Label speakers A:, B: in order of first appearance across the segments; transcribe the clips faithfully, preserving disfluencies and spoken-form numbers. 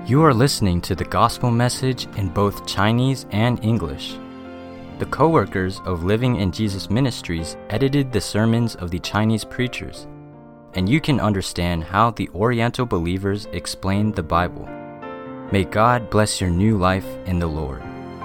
A: You are listening to the gospel message in both Chinese and English. The co-workers of Living in Jesus Ministries edited the sermons of the Chinese preachers, and you can understand how the Oriental believers explain the Bible. May God bless your new life in the Lord.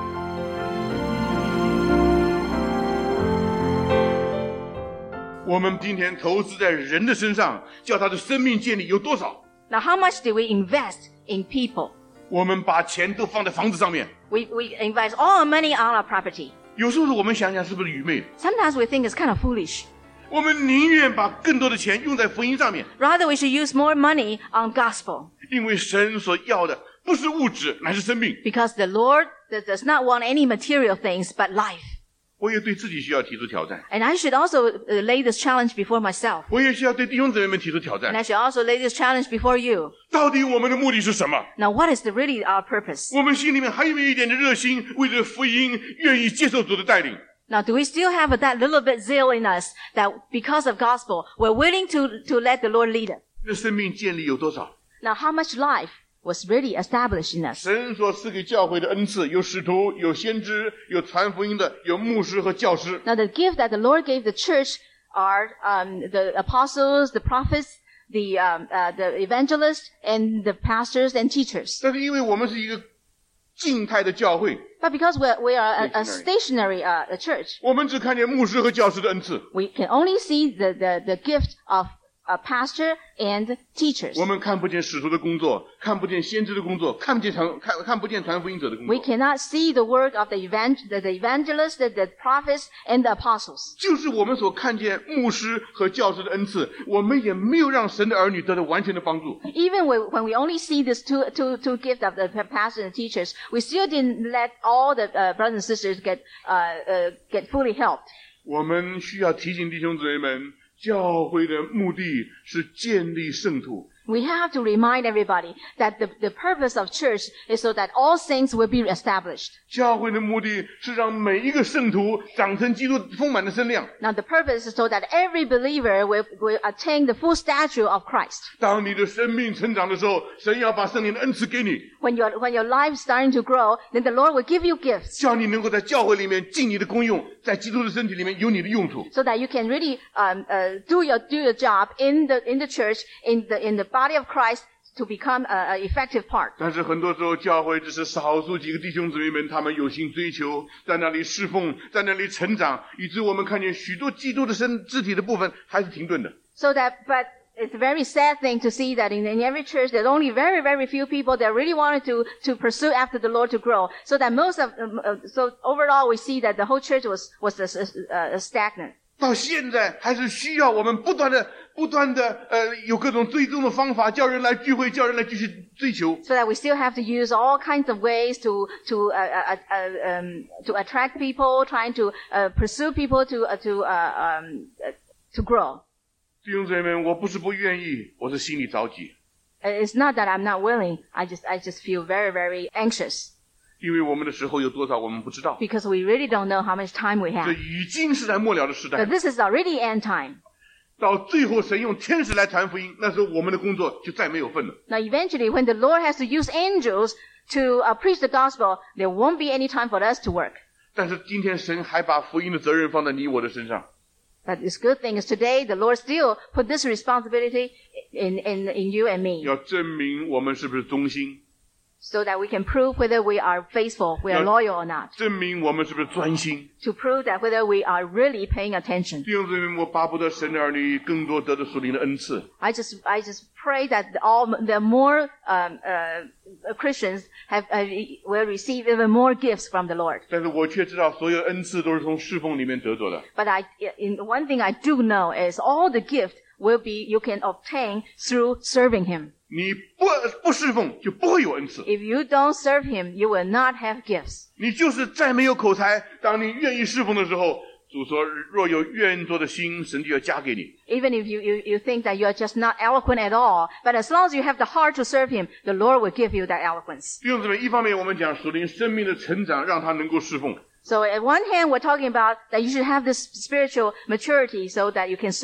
B: 我们今天投资在人的身上，叫他的生命建立有多少？
C: Now, how much do we invest in people?
B: 我们把钱都放在房子上面。
C: We, we invest all our money on our property.
B: 有时候我们想想是不是愚昧？
C: Sometimes we think it's kind of foolish.
B: 我们宁愿把更多的钱用在福音上面，
C: Rather, we should use more money on gospel.
B: 因为神所要的不是物质，乃是生命。
C: Because the Lord does not want any material things but life.
B: 我也对自己需要提出挑战，
C: And I should also uh, lay this challenge before myself.
B: 我也需要对弟兄姊妹们提出挑
C: And
B: 战。
C: I should also lay this challenge before you.
B: 到底我们的目的是什么？
C: Now, what is the, really our purpose?
B: 我们心里面还有没有一点的热心，为了福音愿意接受主的带领？
C: Now, do we still have that little bit zeal in us that because of gospel, we're willing to, to let the Lord lead us?
B: 这生命建立有多少？
C: Now, how much life was really established in us?
B: 神所赐给教会的恩赐，有使徒，有先知，有传福音的，有牧师和教师。
C: Now, the gift that the Lord gave the church are um, the apostles, the prophets, the um, uh, the evangelists, and the pastors and teachers.
B: 但是因为我们是一个静态的教会，
C: But because we're, we are a, a
B: Stationary.
C: stationary uh, a church,
B: 我们只看见牧师和教师的恩赐，
C: we can only see the, the, the gift of a pastor and teachers.
B: 我们看不见使徒的工作，看不见先知的工作，看不见传看看不见传福音者的工
C: We
B: 作。
C: cannot see the work of the, evangel- the, the evangelists, the, the prophets, and the apostles.
B: 就是我们所看见牧师和教师的恩赐，我们也没有让神的儿女得到完全的帮助。
C: Even when when we only see these two, two, two gifts of the pastors and teachers, we still didn't let all the uh, brothers and sisters get, uh, uh, get fully helped.
B: 我们需要提醒弟兄姊妹们，教会的目的是建立圣徒。
C: We have to remind everybody that the, the purpose of church is so that all saints will be established.
B: 教会的目的是让每一个圣徒长成基督丰满的身量。
C: Now the purpose is so that every believer will, will attain the full stature of Christ.
B: 当你的生命成长的时候，神要把圣灵的恩赐给你，
C: When your, when your life is starting to grow, then the Lord will give you gifts
B: 叫你能够在教会里面尽你的功用，在基督的身体里面有你的用处。
C: so that you can really um, uh, do your do your job in the in the church, in the in the body of Christ, to become a, a effective part.
B: 但是很多时候，教会只是少数几个弟兄姊妹们，他们有心追求，在那里侍奉，在那里成长，以致我们看见许多基督的身肢体的部分还是停顿的。
C: So that, but it's a very sad thing to see that in, in every church there's only very, very few people that really wanted to, to pursue after the Lord to grow. So that most of, um, uh, so overall we see that the whole church was, was uh, uh, stagnant.
B: 到现在还是需要我们不断的、不断的，呃，有各种追踪的方法，叫人来聚会，叫人来继续追求。
C: So that we still have to use all kinds of ways to, to, uh, uh, uh, um, to attract people, trying to, uh, pursue people to, uh, to, uh, um, uh, to grow.
B: 弟兄姊妹们，我不是不愿意，我是心里着急，
C: It's not that I'm not willing. I just, I just feel very, very anxious
B: 因为我们的时候有多少我们不知道。
C: because we really don't know how much time we
B: 这
C: have.
B: 已经是在末了的时代
C: But，this is already end time.
B: 到最后神用天使来传福音，那时候我们的工作就再没有份了。
C: Now, eventually, when the Lord has to use angels to uh, preach the gospel, there won't be any time for us to work.
B: 但是今天神还把福音的责任放在你我的身上。
C: But this good thing is today, the Lord still put this responsibility in, in, in you and me
B: 要证明我们是不是忠心，
C: so that we can prove whether we are faithful, we are
B: Yeah.
C: loyal or not.
B: 证明我们是不是专心。
C: To prove that whether we are really paying attention.
B: 弟兄姊妹，我巴不得神的儿女更多得到属灵的恩赐。
C: I just, I just pray that all the more um, uh, Christians have uh, will receive even more gifts from the Lord.
B: 但是我却知道，所有恩赐都是从侍奉里面得着的。
C: But I, in one thing I do know is all the gift will be you can obtain through serving Him.
B: 你不不侍奉，就不会有恩赐。
C: If you don't serve Him, you will not have gifts.
B: 你就是再没有口才，当你愿意侍奉的时候，主说：“若有愿做的心，神就要加给你。”
C: Even if you, you, you think that you are just not eloquent at all, but as long as you have the heart to serve Him, the Lord will give you that eloquence.
B: 弟兄姊妹，一方面我们讲属灵生命的成长，让他能够侍奉；
C: So at one hand, we're talking about that you should have this spiritual maturity so that you can serve.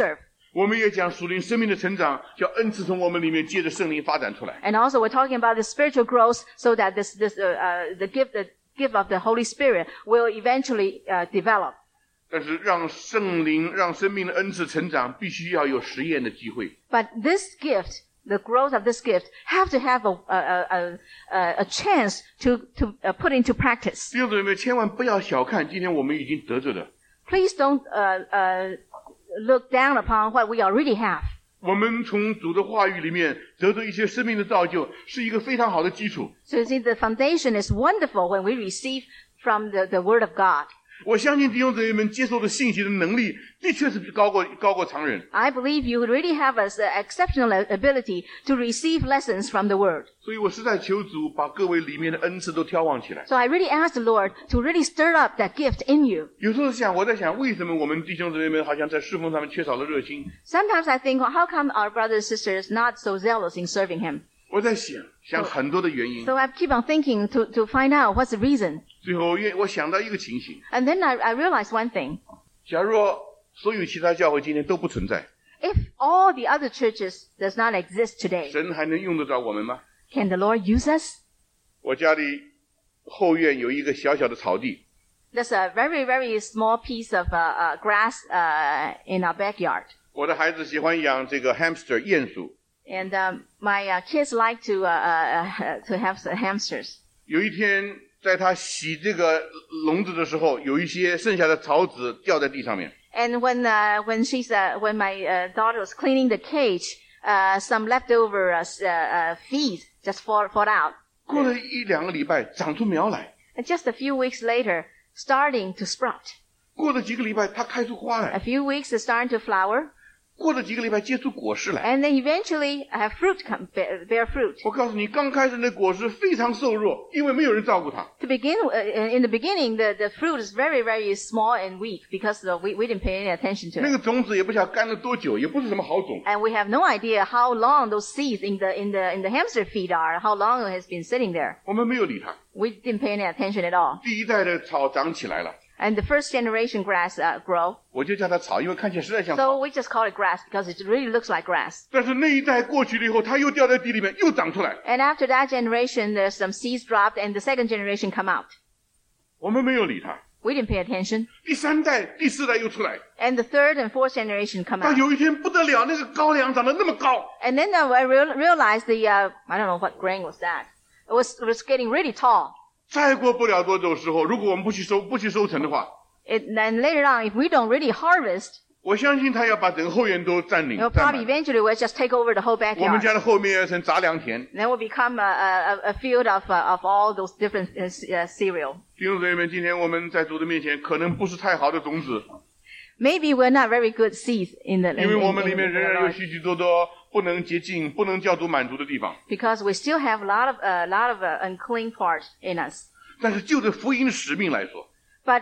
B: 我们也讲属灵生命的成长，叫恩赐从我们里面借着圣灵发展出来。
C: And also we're talking about the spiritual growth so that this, this, uh, uh, the gift, the gift of the Holy Spirit will eventually uh, develop.
B: 但是让圣灵、让生命的恩赐成长，必须要有实验的机会。
C: But this gift, the growth of this gift, have to have a, a, a, a, a chance to, to uh, put into practice.
B: 弟兄姊妹，千万不要小看今天我们已经得着的。
C: Please don't uh, uh, look down upon what we already have.
B: 我们从主的话语里面得着一些生命的造就，是一个非常好的基础。
C: So you see, the foundation is wonderful when we receive from the, the Word of God.
B: 我相信弟兄姊妹们接受的信息的能力，的确是高过高过常人。
C: I believe you really have an exceptional ability to receive lessons from the Word.
B: 所以我实在求主把各位里面的恩赐都挑旺起来。
C: So I really ask the Lord to really stir up that gift in you.
B: 有时候想，我在想，为什么我们弟兄姊妹们好像在侍奉上面缺少了热心？
C: Sometimes I think, well, how come our brothers and sisters not so zealous in serving Him?
B: 我在想，想很多的原因。
C: So I keep on thinking to, to find out what's the reason.
B: 最后，我想到一个情形：
C: And then I, I realized one thing.
B: 假若所有其他教会今天都不存在，
C: If all the other churches does not exist today,
B: 神还能用得着我们吗？
C: can the Lord use us?
B: 我家里后院有一个小小的草地，
C: There's a very, very small piece of uh, uh, grass uh, in our backyard.
B: 我的孩子喜欢养这个 hamster 鼹鼠。
C: And um, my uh, kids like to, uh, uh, to have hamsters.
B: 有一天，在他洗这个笼子的时候，有一些剩下的草籽掉在地上面。
C: And when uh, when she's uh, when my uh, daughter was cleaning the cage, uh, some leftover uh, uh, feed just fall fall out.
B: 过了一两个礼拜，长出苗来。
C: And just a few weeks later, starting to sprout.
B: 过了几个礼拜，它开出花
C: A
B: 来。
C: few weeks, it's starting to flower.
B: 过了几个礼拜，结出果实来。
C: And then eventually, have fruit come, bear, bear fruit.
B: 我告诉你，刚开始那果实非常瘦弱，因为没有人照顾它。
C: To begin, uh, in the beginning, the, the fruit is very, very small and weak because uh, we, we didn't pay any attention to
B: 那
C: it.
B: 个种子也不晓得干了多久，也不是什么好种。
C: And we have no idea how long those seeds in the, in the, in the hamster feed are, how long it has been sitting there.
B: 我们没有理它。
C: We didn't pay any attention at all.
B: 第一代的草长起来了，
C: And the first generation grass uh, grow.
B: 我就叫它草，因为看起来实在像
C: So
B: 草。
C: we just call it grass because it really looks like grass.
B: 但是那一代过去了以后，它又掉在地里面，又长出来。
C: And after that generation, there's some seeds dropped and the second generation come out.
B: 我们没有理它。
C: We didn't pay attention.
B: 第三代、第四代又出来。
C: And the third and fourth generation come
B: 到
C: out.
B: 有一天不得了，那个高粱长得那么高，
C: And then uh, I real, realized the, uh, I don't know what grain was that. It was, it was getting really tall.
B: 再过不了多久时候，如果我们不去收、不去收成的话，
C: It, then later on, if we don't really harvest,
B: 我相信他要把整个后院都占领。
C: it'll
B: 占
C: probably
B: 满
C: eventually will just take over the whole
B: 我们
C: backyard.
B: 家的后面要成杂粮田。
C: Then will become a, a, a field of, uh, of all those different uh, uh, cereal.
B: 弟兄姊妹们，今天我们在主的面前，可能不是太好的种子，
C: Maybe we're not very good seeds in the, in,
B: 因为
C: in,
B: 我们里
C: in,
B: 面
C: in
B: 仍
C: the
B: 然有
C: Lord.
B: 许许多多不能洁净、不能叫主满足的地方。
C: Because we still have a lot of, a uh, lot of uh, unclean parts in us.
B: 但是就着福音的使命来说，
C: But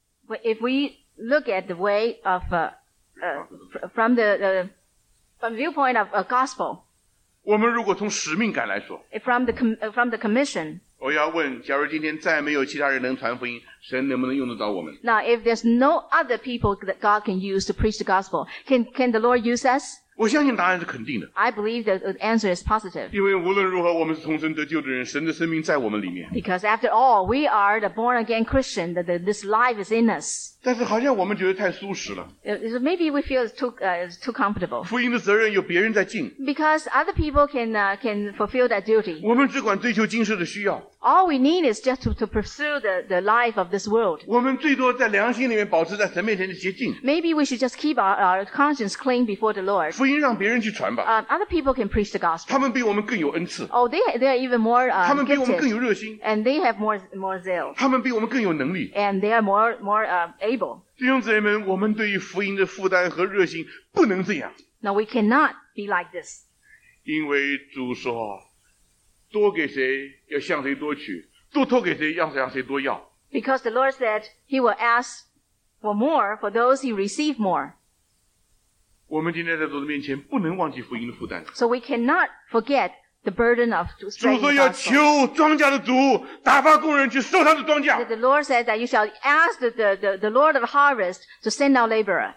C: if we look at the way of, uh, uh, from the, the from the viewpoint of a gospel,
B: 我们如果从使命感来说，
C: from the, com- uh, from the commission,
B: 我要问：假如今天再没有其他人能传福音，神能不能用得着我们？
C: now if there's no other people that God can use to preach the gospel, can, can the Lord use us?
B: 我相信答案是肯定的，
C: I believe that the answer is positive.
B: 因为无论如何，我们是重生得救的人，神的生命在我们里面。
C: Because after all, we are the born again Christian, that the, this life is in us.
B: 但是好像我们觉得太舒适了，
C: Uh, Maybe we feel it's too, uh, it's too comfortable.
B: 福音的责任有别人在尽，
C: Because other people can, uh, can fulfill that duty.
B: 我们只管追求今世的需要，
C: All we need is just to, to pursue the, the life of this world.
B: 我们最多在良心里面保持在神面前的洁净。
C: Maybe we should just keep our, our conscience clean before the Lord.
B: 福音让别人去传吧，
C: Um, other people can preach the
B: 他
C: gospel.
B: 们比我们更有恩赐，
C: Oh, they, they're even more
B: 他
C: uh,
B: 们比我们更有
C: gifted.
B: 热心，
C: And they have more, more zeal.
B: 他们比我们更有能力。
C: And they are more, more uh, able.
B: 弟兄姊妹们，我们对于福音的负担和热心不能这样，
C: Now we cannot be like this.
B: 因为主说，多给谁要向谁多取，多托给谁要向谁多要。
C: Because the Lord said He will ask for more for those He receive more.
B: 我们今天在主的面前，不能忘记福音的负担。
C: So we cannot forget the burden of
B: 主
C: spreading
B: 说
C: the
B: 要
C: gospel.
B: 求庄稼的主打发工人去收他的庄稼
C: That。the Lord said that you shall ask the, the, the, the Lord of harvest to send out laborer.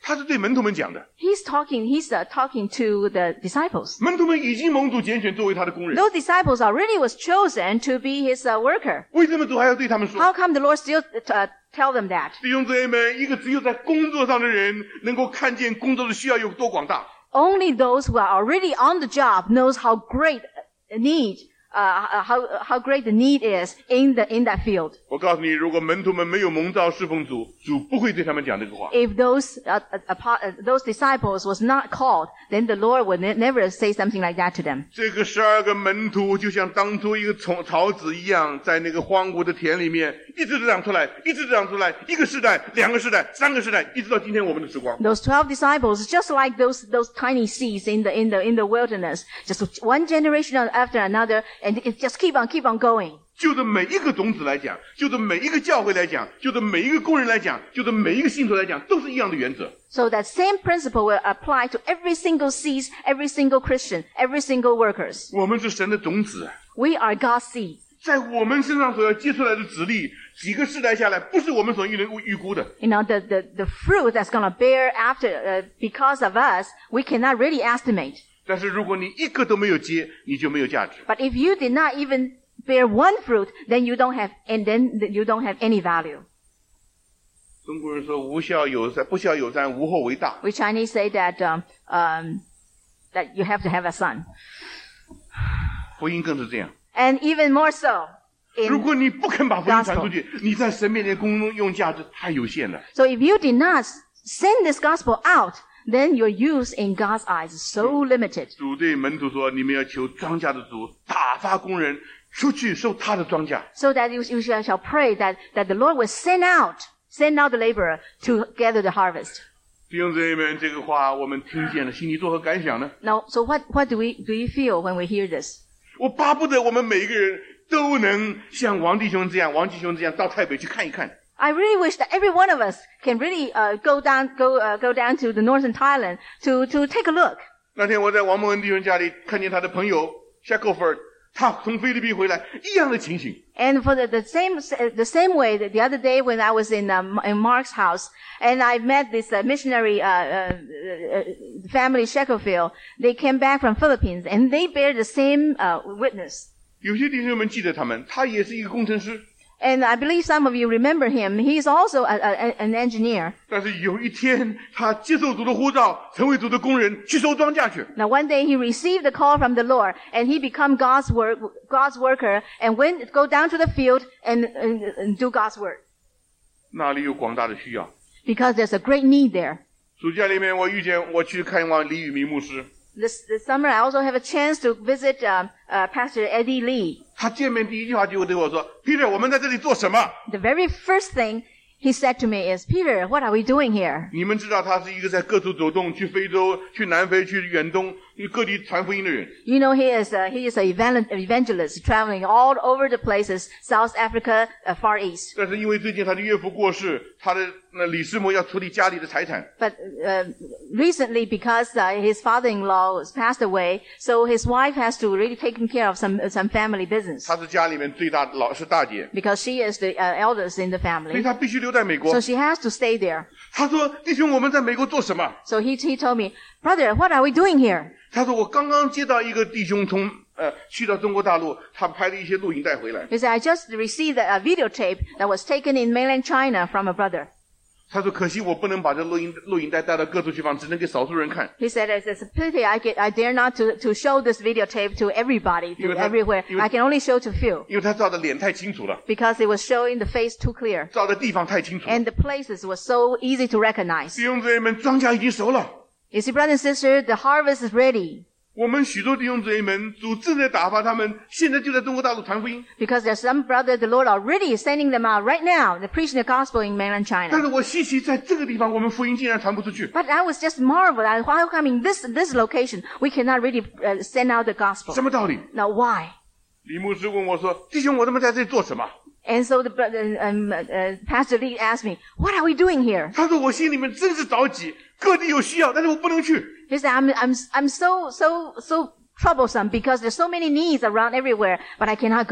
B: 他是对门徒们讲的。
C: He's talking, he's uh, talking to the disciples.
B: 门徒们已经蒙主拣选作为他的工人，
C: Those disciples already was chosen to be his uh, worker.
B: 为什么主还要对他们说？
C: How come the Lord still uh, tell them that?
B: 弟兄姊妹们，一个只有在工作上的人，能够看见工作的需要有多广大。
C: Only those who are already on the job knows how great a need, uh, how how great the need is in the in that field.
B: 我告诉你，如果门徒们没有蒙召侍奉主，主不会对他们讲这个话。
C: If those uh, uh, uh, those disciples was not called, then the Lord would ne- never say something like that to them.
B: 这个十二个门徒就像当初一个虫草籽一样，在那个荒芜的田里面，一直长出来，一直长出来，一个世代、两个世代、三个世代，一直到今天我们的时光。
C: Those twelve disciples, just like those those tiny seeds in the in the in the wilderness, just one generation after another, and it just keep on keep on going.
B: 就着每一个种子来讲，就着每一个教会来讲，就着每一个工人来讲，就着每一个信徒来讲，都是一样的原则。
C: So that same principle will apply to every single seed, every single Christian, every single workers.
B: 我们是神的种子，
C: We are God's seed.
B: 在我们身上所要结出来的籽粒，几个世代下来，不是我们所预能预估的。
C: You know, the, the, the fruit that's going to bear after, uh, because of us, we cannot really estimate.
B: 但是如果你一个都没有结，你就没有价值。
C: But if you did not even bear one fruit, then you don't have, and then you don't have any value.
B: 中国人说无孝有三，不孝有三，无后为大。
C: We Chinese say that, um, um, that you have to have a son.
B: 福音更是这样。
C: And even more so
B: 如
C: in
B: 果你不肯把福音传出去，你在神面前公用价值太有限了。
C: So if you did not send this gospel out, then your use in God's eyes is so limited.
B: 主对门徒说：“你们要求庄稼的主打发工人出去收他的庄稼。
C: So that you, you shall, shall pray that, that the Lord will send out, send out the laborer to gather the harvest. ”
B: 弟兄姊妹们，这个话我们听见了，心里作何感想呢？
C: Now, so what, what do we, do we feel when we hear this?
B: 我巴不得我们每一个人都能像王弟兄这样、王弟兄这样到台北去看一看。
C: I really wish that every one of us can really uh, go down, go, uh, go down to the northern Thailand to, to take a look.
B: 那天我在王蒙恩弟兄家里看见他的朋友夏克菲尔，他从菲律宾回来，一样的情形。
C: And for the, the same, the same way that the other day when I was in, um, in Mark's house, and I met this uh, missionary, uh, uh, uh, family Shackelfield, they came back from Philippines, and they bear the same, uh, witness.
B: 有些弟兄们记得他们，他也是一个工程师。
C: And I believe some of you remember him. He's also a, a, an engineer.
B: 但是有一天，他接受主的呼召，成为主的工人，去收庄稼去。
C: Now one day he received the call from the Lord, and he become God's work, God's worker, and went, go down to the field and, and, and do God's work.
B: 那里有广大的需要。
C: Because there's a great need there.
B: 暑假里面，我遇见我去看望李宇明牧师，
C: This, this summer I also have a chance to visit, um, uh, Pastor Eddie Lee.
B: 他见面第一句话就对我说 ：“Peter， 我们在这里做什么？
C: The very first thing he said to me is, Peter, what are we doing here?
B: 你们知道他是一个在各处走动，去非洲、去南非、去远东、去各地传福音的人。
C: You know, he is a, he is an evan- evangelist traveling all over the places, South Africa, uh, Far East.
B: 但是因为最近他的岳父过世，他的那李师母要处理家里的财产，
C: But uh, recently, because uh, his father-in-law was passed away, so his wife has to really take care of some some family business
B: 他是家里面最大的老是大姐，
C: because she is the uh, eldest in the
B: 所以
C: family.
B: 他必须留在美国
C: So。she has to stay there.
B: 他说：“弟兄，我们在美国做什么？”
C: So he he told me, brother, what are we doing here?
B: 他说：“我刚刚接到一个弟兄从呃去到中国大陆，他拍了一些录影带回来。
C: He said, I just received a videotape that was taken in mainland China from a brother.
B: 他说：可惜我不能把这录音录影带带到各处去放，只能给少数人看。
C: He said, it's, it's a pity I, get, I dare not to, to show this videotape to everybody, to
B: 因为他-
C: everywhere.
B: 因为-
C: I can only show to few
B: 因为他照的脸太清楚了，
C: because it was showing the face too clear.
B: 照的地方太清楚了。
C: And the places were so easy to recognize.
B: 弟兄姊妹们，庄稼已经熟了。
C: You see, brother and sister, the harvest is ready
B: 我们许多弟兄姊妹们，主正在打发他们，现在就在中国大陆传福音。
C: because there's some brother, the Lord already is sending them out right now. They're preaching the gospel in mainland
B: 但
C: China.
B: 是我稀奇，在这个地方，我们福音竟然传不出去。
C: But I was just marveled at how come in this, this location we cannot really uh, send out the gospel.
B: 什么道理？
C: Now why?
B: 李牧师问我说：“弟兄，我他妈在这里做什么
C: And so the brother, um, uh, Pastor Lee asked me, what are we doing here?？”
B: 他说：“我心里面真是着急，各地有需要，但是我不能去。
C: He said, I'm, I'm, I'm so, so, so troublesome because there's so many needs around everywhere, but I cannot go.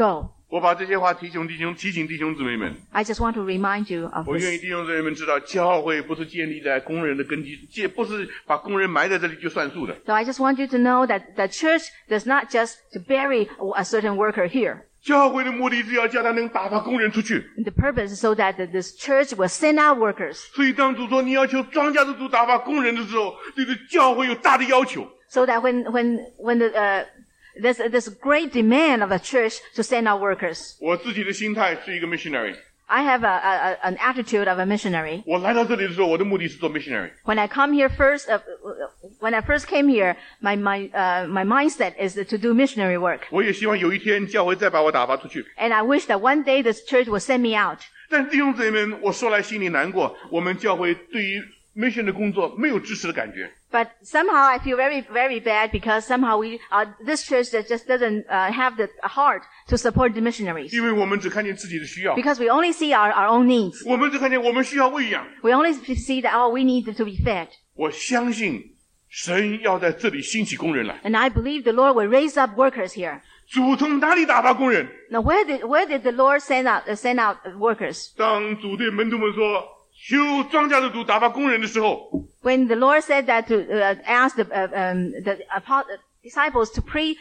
B: 我把这些话提醒弟兄提醒弟兄姊妹们，
C: I just want to remind you of
B: 我愿意
C: this.
B: 弟兄姊妹们知道，教会不是建立在工人的根基，建不是把工人埋在这里就算数的。
C: So I just want you to know that the church does not just to bury a certain worker here.
B: 教会的目的是要叫他能打发工人出去。
C: The purpose is so that this church will send out workers.
B: 所以当主说你要求庄稼的主打发工人的时候，对对教会有大的要求。
C: So that when, when, when the, uh, there's, there's a great demand of a church to send out workers.
B: 我自己的心态是一个 missionary。
C: I have a, a, an attitude of a missionary.
B: 我来到这里的时候，我的目的是做 missionary。
C: When I come here first, uh, when I first came here, my, my, uh, my mindset is to do missionary work.
B: 我也希望有一天教会再把我打发出去。
C: And I wish that one day this church will send me out.
B: 但弟兄姊妹们，我说来心里难过，我们教会对于 mission 的工作没有支持的感觉。
C: But somehow I feel very, very bad because somehow we, uh, this church that just doesn't uh, have the heart to support the missionaries.
B: 因为我们只看见自己的需要，
C: Because we only see our, our own needs.
B: 我们只看见我们需要喂养。
C: We only see that, oh, we need to be fed.
B: 我相信神要在这里兴起工人来。
C: And I believe the Lord will raise up workers here.
B: 主从哪里打发工人？
C: Now, where did, where did the Lord send out, uh, send out workers?
B: 当主对门徒们说求庄稼的主打发工人的时候，
C: When the Lord said that to uh, ask the, uh, um, the apo- disciples to pray,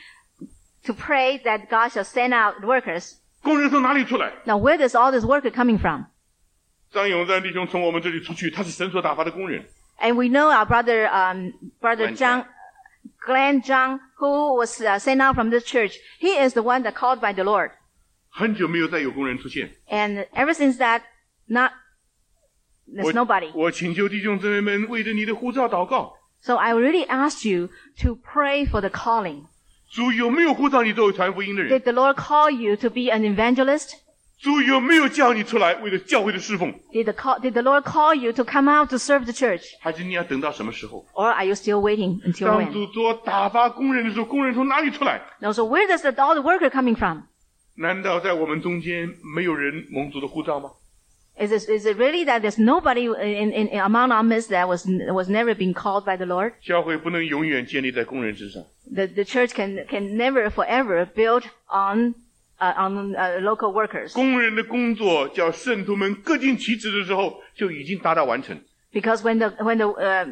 C: to pray that God shall send out workers.
B: 工人从哪里出来？
C: Now, where does all this worker coming from?
B: 张永赞弟兄从我们这里出去，他是神所打发的工人。
C: And we know our brother, um, brother
B: Glenn
C: Zhang, Glenn Zhang, who was uh, sent out from this church. He is the one that called by the Lord.
B: 很久没有再有工人出现。
C: And ever since that, not, there's
B: 我
C: nobody.
B: 我请求弟兄姊妹们为着你的呼召祷告。
C: So I really ask you to pray for the calling.
B: 主有没有呼召你作为传福音的人？
C: Did the Lord call you to be an evangelist?
B: 主有没有叫你出来为了教会的侍奉？
C: Did the, call, did the Lord call you to come out to serve the church?
B: 还是你要等到什么时候？
C: Or are you still waiting until
B: 当
C: when?
B: 主做打发工人的时候，工人从哪里出来？
C: No, so where does the, all the worker coming from?
B: 难道在我们中间没有人蒙主的呼召吗？
C: Is it, is it really that there's nobody in, in, in among our midst that was, was never being called by the Lord?
B: 教会不能永远建立在工人之上。
C: The, the church can, can never forever build on, uh, on uh, local workers.
B: 工人的工作叫圣徒们各尽其职的时候，就已经达到完成。
C: Because when the, when the, uh,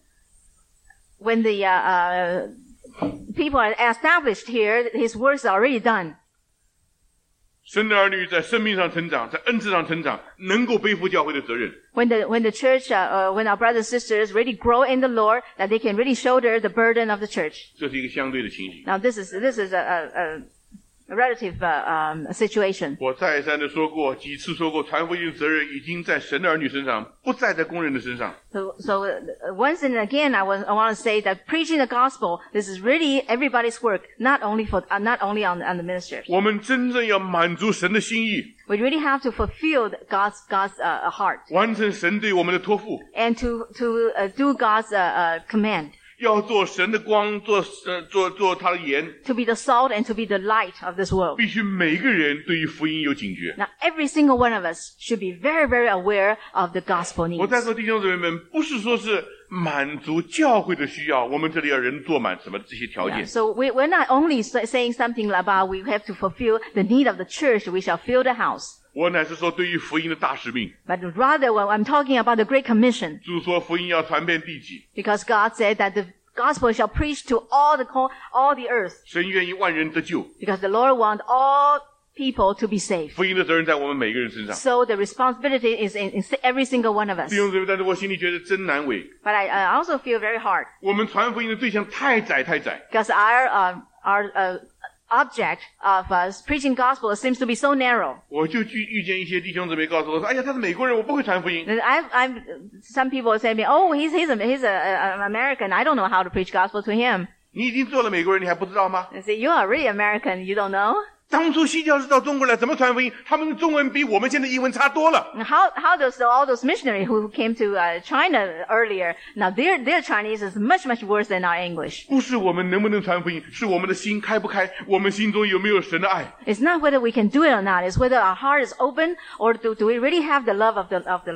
C: when the, uh, uh, people are established here, his works are already done.
B: 神的儿女在生命上成长，在恩赐上成长，能够背负教会的责任。
C: When the, when the church, uh, uh, when our brothers and sisters really grow in the Lord, that they can really shoulder the burden of the church.
B: 这是一个相对的情形。
C: Now this is, this is a, a, a relative, uh, um, situation.
B: 我再三的说过，几次说过，传福音的责任已经在神的儿女身上，不再在工人的身上。
C: So, so uh, once and again, I, was, I want to say that preaching the gospel, this is really everybody's work, not only for, uh, not only on, on the ministers.
B: 我们真正要满足神的心意，
C: We really have to fulfill God's, God's, uh, heart
B: 完成神对我们的托付，
C: and to, to, uh, do God's, uh, uh, command.
B: 要做神的光，做呃做做他的盐，
C: To be the salt and to be the light of this world.
B: 必须每一个人对于福音有警觉。
C: Now, every single one of us should be very, very aware of the gospel
B: 我
C: needs.
B: 在说弟兄姊妹们，不是说是满足教会的需要，我们这里要人做满什么这些条
C: Yeah,
B: 件。
C: so we, we're not only sa- saying something about we have to fulfill the need of the church, we shall fill the house.
B: 我乃是说对于福音的大使命，
C: But rather, when I'm talking about the Great Commission,
B: 主说福音要传遍地极，
C: because God said that the gospel shall preach to all the co- all the earth,
B: 神愿意万人得救，
C: because the Lord wants all people to be saved.
B: 福音的责任在我们每个人身上。
C: So the responsibility is in, in every single one of us.
B: 弟兄姊妹，但是我心里觉得真难为，
C: But I, I also feel very hard
B: 我们传福音的对象太窄太窄。
C: because our uh, our uh, object of us preaching gospel seems to be so narrow.
B: 我就去遇见一些弟兄姊妹告诉我说：“哎呀，他是美国人，我不会传福音。
C: And I've, I've, some people say to me, "Oh, he's he's a, he's a, a, an American. I don't know how to preach gospel to him."
B: 你已经做了美国人，你还不知道吗？
C: I say, "You are really American. You don't know."
B: 当初西教士到中国来，怎么传福音？他们的中文比我们现在英文差多了。
C: And How how does all those missionaries who came to uh, China earlier now their their Chinese is much much worse than our English.
B: 不是我们能不能传福音，是我们的心开不开，我们心中有没有神的爱。
C: It's not whether we can do it or not. It's whether our heart is open or do do we really have the love of the of the Lord.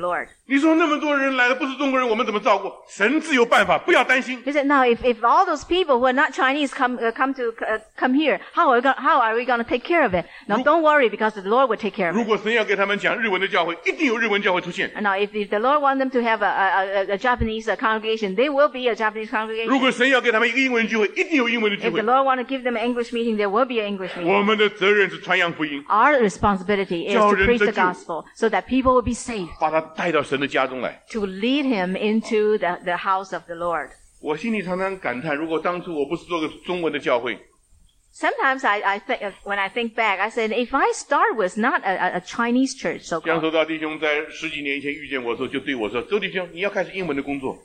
B: 你说那么多人来了，不是中国人，我们怎么照顾？神自有办法，不要担心。
C: He said, now if, if all those people who are not Chinese come uh, come to uh, come here, how are we going how are we going to take care of it? No, don't worry, because the Lord will take care of
B: 如
C: it.
B: 果神要给他们讲日文的教会，一定有日文教会出现。
C: And now if, if the Lord wants them to have a, a, a, a Japanese uh, congregation, they will be a Japanese
B: 如
C: congregation.
B: 果神要给他们一个英文聚会，一定有英文的聚
C: If
B: 会
C: the。Lord wants to give them an English meeting, there will be an English
B: 我
C: meeting.
B: 们的责任是传扬福音，
C: Our responsibility is
B: 叫
C: to
B: 人
C: preach
B: 得
C: the
B: 救。
C: gospel so that people will be saved,
B: 把他带到神的家中来。
C: to lead him into the, the house of the Lord.
B: 我心里常常感叹，如果当初我不是做个中文的教会，
C: Sometimes I, I think, when I think back, I said, if I start with not a, a- a Chinese church,
B: 江
C: so-called,
B: 守道弟兄在十几年以前遇见我的时候，就对我说：“周弟兄，你要开始英文的工作。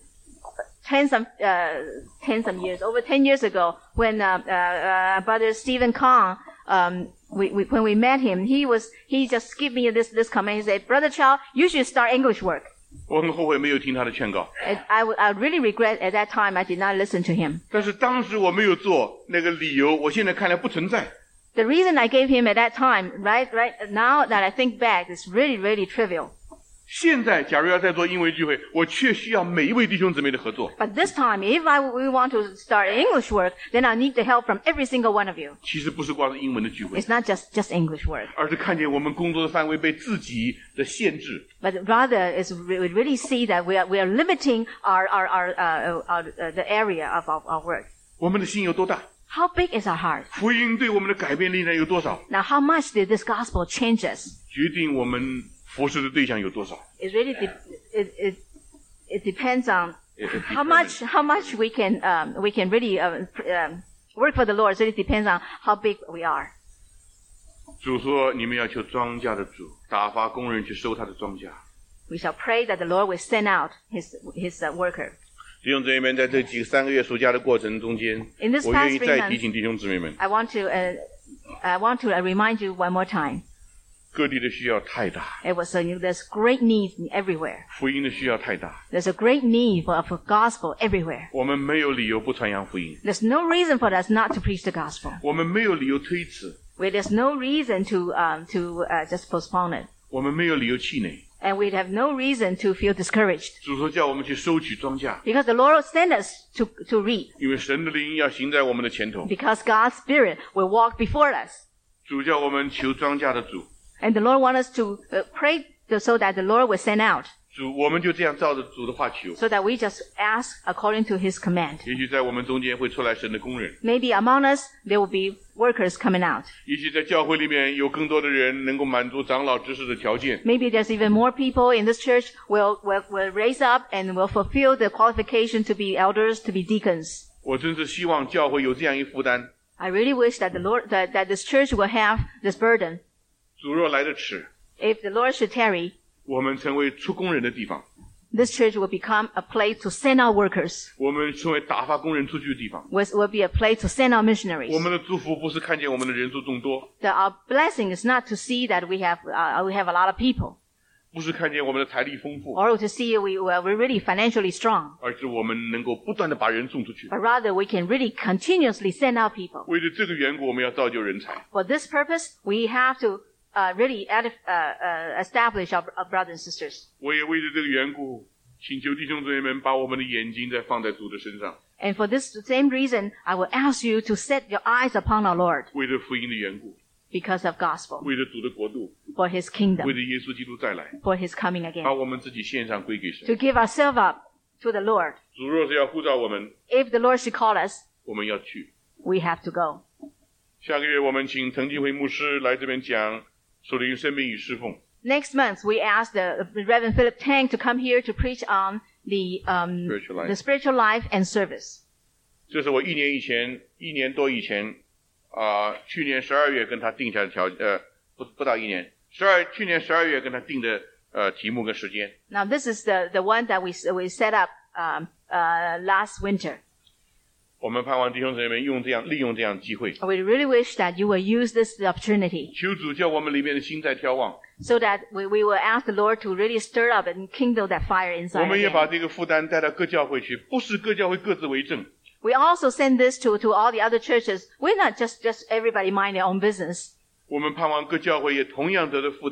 C: ten some, uh, ten some years, over ten years ago, when, uh, uh, uh, Brother Stephen Kong, um, we, we, when we met him, he was, he just gave me this, this comment. He said, Brother Chow, you should start English work. ”
B: 我很后悔没有听他的劝告，
C: And I, would- I really regret at that time I did not listen to him.
B: 但是当时我没有做那个理由，我现在看来不存在。
C: The reason I gave him at that time, right, right, now that I think back, is really, really trivial.
B: 现在假如要再做英文聚会，我却需要每一位弟兄姊妹的合作。
C: But this time, if I, we want to start English work, then I need the help from every single one of you.
B: 其实不是光是英文的聚会，
C: It's not just, just English work,
B: 而是看见我们工作的范围被自己的限制。
C: but rather is we we really see that we are, we are limiting our, our, our, uh, our uh, the area of our, our work.
B: 我们的心有多大？
C: How big is our heart?
B: 福音对我们的改变力量有多少？
C: Now, how much did this gospel change us?
B: 决定我们服侍的对象有多少。
C: It really, de- it, it, it depends on
B: It- it
C: how much, how much we can, um, we can really, um, pr- um, work for the Lord. So it depends on how big we are.
B: 主说：“你们要求庄稼的主打发工人去收他的庄稼。”
C: We shall pray that the Lord will send out his, his uh, worker.
B: 弟兄姊妹们，在这几三个月暑假的过程中间
C: In，this
B: 我愿意
C: past three
B: 再
C: months-
B: 提醒弟兄姊妹们，
C: I want to, uh, I want to uh, remind you one more time.
B: 各地的需要太大，
C: It was, uh, you know, there's great need everywhere.
B: 福音的需要太大，
C: There's a great need for, for gospel everywhere.
B: 我们没有理由不传扬福音，
C: There's no reason for us not to preach the gospel.
B: 我们没有理由推辞，
C: Where there's no reason to, um, to, uh, just postpone it.
B: 我们没有理由气馁。
C: And we'd have no reason to feel discouraged.
B: 主说叫我们去收取庄稼，
C: Because the Lord sent us to, to reap.
B: 因为神的灵要行在我们的前头。
C: Because God's Spirit will walk before us.
B: 主叫我们求庄稼的主，
C: And the Lord wants us to uh, pray to, so that the Lord will send out.
B: 主我们就这样照着主的话求。
C: So that we just ask according to His command.
B: 也许在我们中间会出来神的工人，
C: Maybe among us, there will be workers coming out.
B: 也许在教会里面有更多的人能够满足长老执事的条件。
C: Maybe there's even more people in this church will, will, will raise up and will fulfill the qualification to be elders, to be deacons.
B: 我真是希望教会有这样一负担。
C: I really wish that the Lord, that, that this church will have this burden.
B: 主若来得迟，
C: If the Lord should tarry,
B: 我们成为出工人的地方，
C: this church will become a place to send out workers.
B: 我们成为打发工人出去的地方。
C: Will, will be a place to send out
B: 我
C: missionaries.
B: 们的祝福不是看见我们的人数众多，
C: The, our blessing is not to see that we have, uh, we have a lot of people,
B: 不是看见我们的财力丰富，
C: or to see we, well, we're really financially strong,
B: 而是我们能够不断的把人送出去。
C: but rather we can really continuously send out people.
B: 为了这个缘故，我们要造就人才。
C: For this purpose, we have to uh, really edif- uh, uh, establish our, our brothers and sisters.
B: 我也为了这个缘故，请求弟兄姊妹们把我们的眼睛再放在主的身上，
C: And for this same reason, I will ask you to set your eyes upon our Lord
B: 为了福音的缘故，
C: because of gospel,
B: 为了主的国度，
C: for His
B: 为
C: kingdom,
B: 了耶稣基督再来，
C: for His coming
B: 把
C: again,
B: 我们自己献上归给
C: to
B: 神。
C: give ourselves up to the Lord.
B: 主若是要呼召我们，
C: If the Lord should call us,
B: 我们要去。
C: we have to go.
B: 下个月我们请滕继辉牧师来这边讲属灵生命与侍奉。
C: Next month, we asked the the Reverend Philip Tang to come here to preach on the um,
B: Spiritual life.
C: the spiritual life and service.
B: 这是我一年以前，一年多以前，啊、去年十二月跟他定下的条，呃，不不到一年，十二去年十二月跟他定的呃题目跟时间。
C: Now, this is the, the one that we we set up um, uh, last winter.
B: 我们盼望弟兄姊妹们用这样利用这样机会，
C: We really wish that you will use this opportunity
B: 求主叫我们里面的心在眺望，
C: so that we, we will ask the Lord to really stir up and kindle that fire
B: 我
C: inside
B: 们也把
C: again.
B: 这个负担带到各教会去，不是各教会各自为政。
C: We also send this to, to all the other churches. We're not just, just everybody mind their own business.
B: 我们盼望各教会也同样得的负担，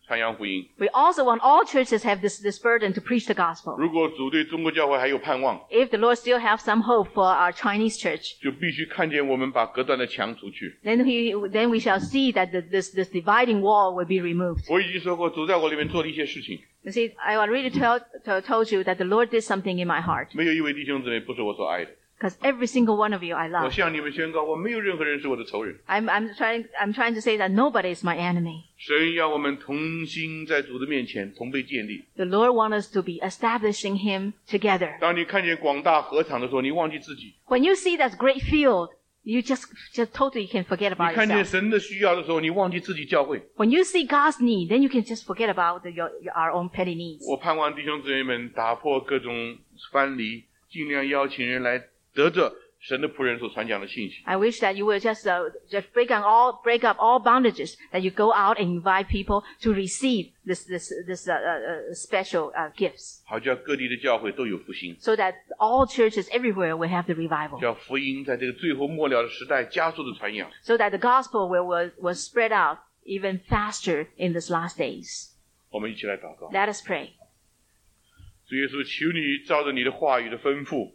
B: 传扬福音。
C: We also want all churches have this, this burden to preach the gospel.
B: 如果主对中国教会还有盼望，
C: If the Lord still have some hope for our Chinese church,
B: 就必须看见我们把隔断的墙除去。
C: then he, then we shall see that the, this, this dividing wall will be removed.
B: 我已经说过，主在我里面做了一些事情，
C: You see, I already tell, to, told you that the Lord did something in my heart.
B: 没有一位弟兄姊妹不是我所爱的。
C: Because every single one of you I
B: 我
C: love.
B: 向你们宣告，我没有任何人是我的仇人。
C: I'm, I'm, trying, I'm trying to say that nobody is my enemy.
B: 神要我们同心在主的面前同被建立。
C: The Lord wants us to be establishing Him together.
B: 当你看见广大禾场的时候，你忘记自己；
C: When you see that great field, you just, just totally can forget
B: 你
C: about
B: 看见
C: yourself.
B: 神的需要的时候，你忘记自己教会。
C: When you see God's need, then you can just forget about the, your, your, our own petty needs.
B: 我盼望弟兄姊妹们打破各种藩篱，尽量邀请人来得着神的仆人所传讲的信息。
C: I wish that you will just, uh, just break on all, break up all bondages, that you go out and invite people to receive this, this, this, uh, uh, special, uh, gifts.
B: 好叫各地的教会都有复兴，
C: So that all churches everywhere will have the revival.
B: 叫福音在这个最后末了的时代加速的传扬。
C: So that the gospel will, will, will spread out even faster in these last days.
B: 我们一起来祷告。
C: Let us pray.
B: 主耶稣，求你照着你的话语的吩咐，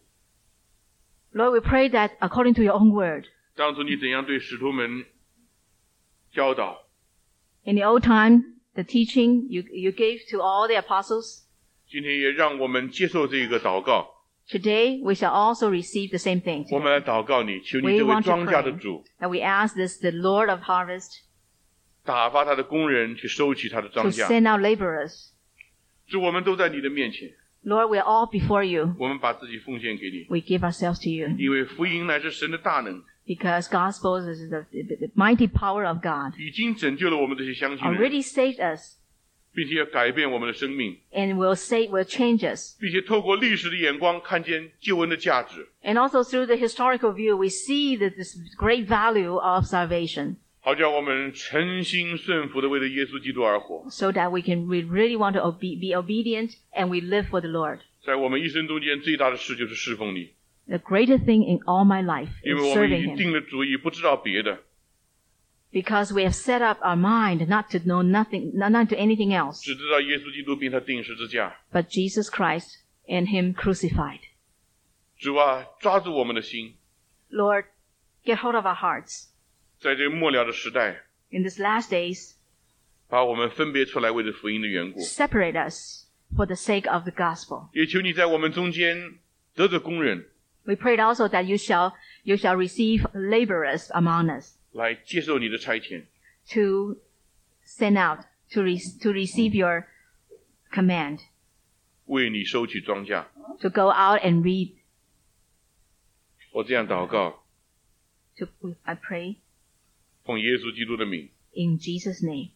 C: Lord, we pray that according to your own word,
B: 当初你怎样对使徒们教导，
C: in the old time, the teaching you, you gave to all the apostles,
B: 今天也让我们接受这个祷告。
C: today we shall also receive the same thing.
B: 我们来祷告你，求你
C: We
B: 这位
C: want to
B: 庄稼的
C: pray
B: 主，
C: that we ask this, the Lord of harvest,
B: 打发他的工人去收取他的
C: to
B: 庄稼。
C: send out laborers.
B: 主，我们都在你的面前，
C: Lord, we are all before you.
B: 我们把自己奉献给你，
C: We give ourselves to you
B: 因为福音乃是神的大能，
C: because gospel is the, the, the mighty power of God.
B: 已经拯救了我们这些相信的人，
C: Already saved us
B: 并且要改变我们的生命，
C: and will save, will change us.
B: 并且透过历史的眼光看见救恩的价值，
C: And also through the historical view, we see that this great value of salvation,
B: 好叫我们诚心顺服的为了耶稣基督而活。
C: so that we can, we really want to obe- be obedient and we live for the Lord.
B: 在我们一生中间最大的事就是侍奉你，
C: The greatest thing in all my life
B: 因
C: is
B: 为我们已
C: serving
B: 经
C: Him.
B: 定了主意，不知道别的，
C: Because we have set up our mind not to know nothing, not, not to anything else,
B: 只知道耶稣基督并他钉十字架。
C: but Jesus Christ and Him crucified.
B: 主啊，抓住我们的心，
C: Lord, get hold of our hearts.
B: 在这个末了的时代，
C: In these last days,
B: 把我们分别出来，为了福音的缘故。
C: separate us for the sake of the gospel.
B: 也求你在我们中间得着工人，
C: We prayed also that you shall, you shall receive laborers among us
B: 来接受你的差遣，
C: to send out, to, re- to receive your command,
B: 为你收取庄稼。
C: to go out and reap.
B: 我这样祷告，
C: To, I pray
B: 奉耶稣基督的名。
C: in Jesus' name.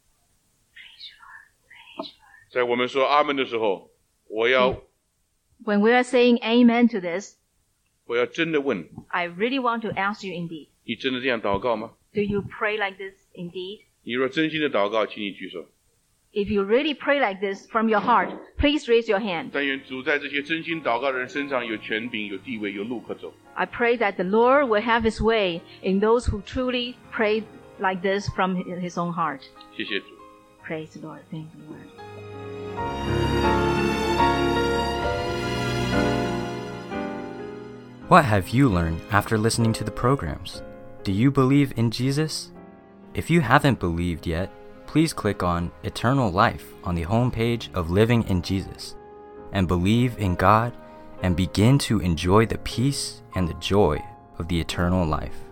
B: 在我们说阿门的时候，我要
C: When we are saying amen to this,
B: 我要真的问，
C: I really want to ask you indeed.
B: 你真的这样祷告吗？
C: Do you pray like this indeed?
B: 你若真心的祷告，请你举手。
C: If you really pray like this from your heart, please raise your hand.
B: 但愿主在这些真心祷告的人身上有权柄、有地位、有路可走。
C: I pray that the Lord will have His way in those who truly pray like this from His own heart.
B: 谢谢主。
C: Praise the Lord. Thank the Lord.
A: What have you learned after listening to the programs? Do you believe in Jesus? If you haven't believed yet, please click on Eternal Life on the homepage of Living in Jesus and believe in God and begin to enjoy the peace and the joy of the eternal life.